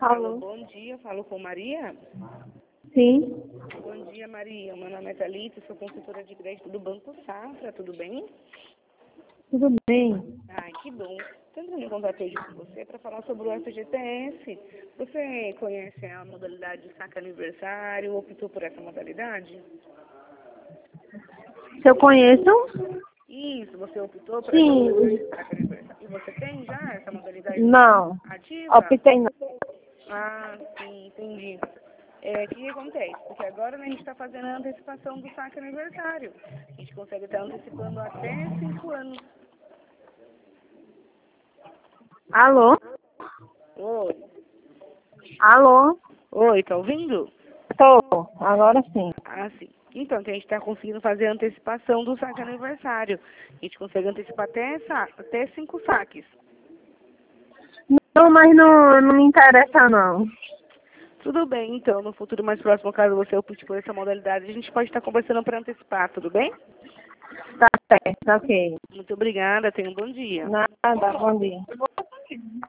Alô, Alô? bom dia, falo com Maria. Sim, Bom dia, Maria. Meu nome é Thalita, sou consultora de crédito do Banco Safra, tudo bem? tudo bem? Ai, que bom. Estou entrando em contato hoje com você para falar sobre o FGTS. Você conhece a modalidade de saque aniversário, optou por essa modalidade? Se eu conheço? Isso, você optou por essa Sim. modalidade de saque aniversário. E você tem já essa modalidade Não. ativa? Optei não. Ah, sim, entendi. O que acontece? Porque agora né, a gente está fazendo a antecipação do saque aniversário. A gente consegue estar antecipando até 5 anos. Alô? Oi. Alô? Oi, tá ouvindo? Tô. Agora sim. Ah, sim. Então, que a gente está conseguindo fazer a antecipação do saque aniversário. A gente consegue antecipar até 5 saques. Não, mas não me interessa não. Tudo bem, então, no futuro mais próximo, caso você opte por essa modalidade, a gente pode estar conversando para antecipar, tudo bem? Tá certo, ok. Muito obrigada, tenha um bom dia. Nada, bom dia.